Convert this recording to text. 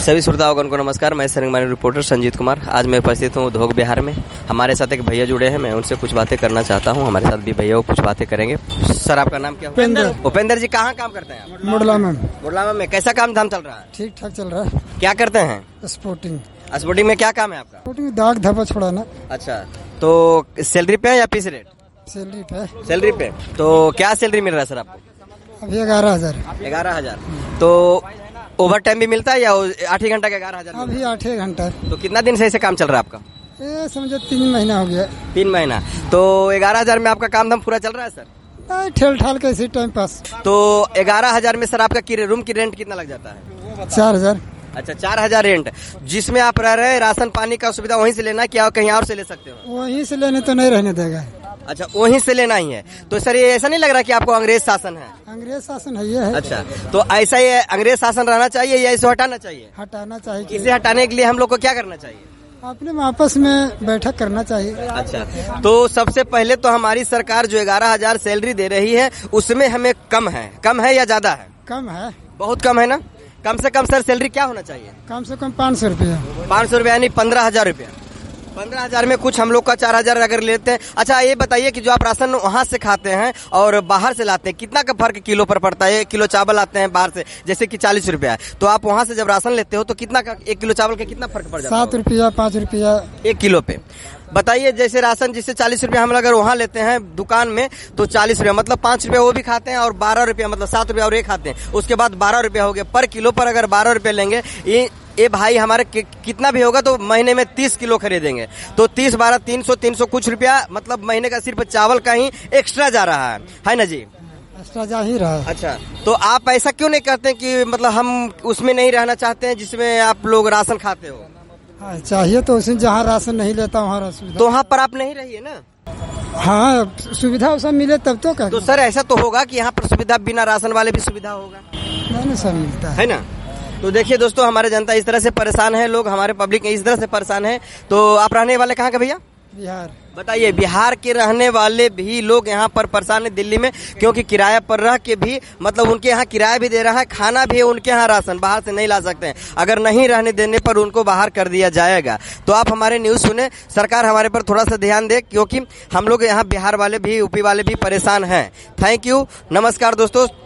सभी श्रोताओं को नमस्कार। मैं सरंगमानी रिपोर्टर संजीत कुमार। आज मैं उपस्थित हूँ धोक बिहार में। हमारे साथ एक भैया जुड़े हैं, मैं उनसे कुछ बातें करना चाहता हूँ। हमारे साथ भी भैया वो कुछ बातें करेंगे। सर, आपका नाम क्या है? उपेंद्र जी, कहाँ काम करते हैं आप? मुडलामा में। कैसा काम धाम चल रहा है? ठीक ठाक चल रहा है। क्या करते हैं? स्पोर्टिंग में क्या काम है आपका? स्पोर्टिंग दाग धब्बा छोड़ाना। अच्छा, तो सैलरी पे है या पीस रेट? सैलरी पे। तो क्या सैलरी मिल रहा है सर आपको? अभी 11,000। 11,000। तो ओवर टाइम भी मिलता है या 8 ही घंटा का 11,000? अभी 8 घंटा। तो कितना दिन से ऐसे काम चल रहा है आपका? ये समझो 3 महीना हो गया। 3 महीना। तो 11,000 में आपका काम धाम पूरा चल रहा है सर? ठेल ठाल के इसी टाइम पास। तो 11,000 में सर आपका रूम की रेंट कितना लग जाता है? 4,000। अच्छा, 4,000 रेंट। जिसमें आप रह रहे हैं, राशन पानी का सुविधा वहीं से लेना, क्या कहीं और से ले सकते हो? वहीं से लेने तो नहीं रहने देगा। अच्छा, वहीं से लेना ही है। तो सर, ये ऐसा नहीं लग रहा कि आपको अंग्रेज शासन है? अंग्रेज शासन है ये है। अच्छा, तो ऐसा ही अंग्रेज शासन रहना चाहिए या इसे हटाना चाहिए? हटाना चाहिए। इसे हटाने के लिए हम लोग को क्या करना चाहिए? अपने आपस में बैठक करना चाहिए। अच्छा, तो सबसे पहले तो हमारी सरकार जो 11,000 सैलरी दे रही है उसमें हमें कम है या ज्यादा है? कम है, बहुत कम है ना। कम से कम सर सैलरी क्या होना चाहिए? कम से कम 500 रुपया। 500 रुपया यानी 15,000 रुपया। 15,000 में कुछ हम लोग का 4,000 अगर लेते हैं। अच्छा, ये बताइए कि जो आप राशन वहाँ से खाते हैं और बाहर से लाते हैं, कितना का फर्क किलो पर पड़ता है? 1 किलो चावल आते हैं बाहर से, जैसे कि 40 रुपया है, तो आप वहाँ से जब राशन लेते हो तो कितना का 1 किलो चावल का कितना फर्क पड़ जाता है? 7 रुपया 5 रुपया 1 किलो पे। बताइए, जैसे राशन जिससे 40 रुपया हम अगर वहाँ लेते हैं दुकान में तो 40 रुपया मतलब 5 रुपया वो भी खाते हैं और 12 रुपया मतलब 7 रुपया और ये खाते हैं, उसके बाद 12 रुपया हो गया पर किलो पर। अगर 12 रुपया लेंगे, ये भाई हमारे कितना भी होगा तो महीने में 30 किलो खरीदेंगे, तो 30 12 300 कुछ रुपया, मतलब महीने का सिर्फ चावल का ही एक्स्ट्रा जा रहा है ना जी? एक्स्ट्रा जा ही रहा है। अच्छा, तो आप ऐसा क्यों नहीं करते कि मतलब हम उसमें नहीं रहना चाहते हैं जिसमें आप लोग राशन खाते हो? हाँ, चाहिए तो उसमें जहाँ राशन नहीं लेता वहाँ सुविधा। तो वहाँ पर आप नहीं रहिए ना। हाँ, सुविधा सब मिले तब तो कर। तो सर, ऐसा तो होगा कि यहाँ पर सुविधा बिना राशन वाले भी सुविधा होगा? नहीं, सब मिलता है ना। तो देखिए दोस्तों, हमारे जनता इस तरह से परेशान है, लोग हमारे पब्लिक इस तरह से परेशान है। तो आप रहने वाले कहाँ के भैया? बिहार। बताइए, बिहार के रहने वाले भी लोग यहाँ पर परेशान है दिल्ली में, क्योंकि किराया पर रह के भी मतलब उनके यहाँ किराया भी दे रहा है, खाना भी है उनके यहाँ, राशन बाहर से नहीं ला सकते हैं। अगर नहीं रहने देने पर उनको बाहर कर दिया जाएगा। तो आप हमारे न्यूज सुने, सरकार हमारे पर थोड़ा सा ध्यान दे, क्योंकि हम लोग यहाँ बिहार वाले भी यूपी वाले भी परेशान हैं। थैंक यू, नमस्कार दोस्तों।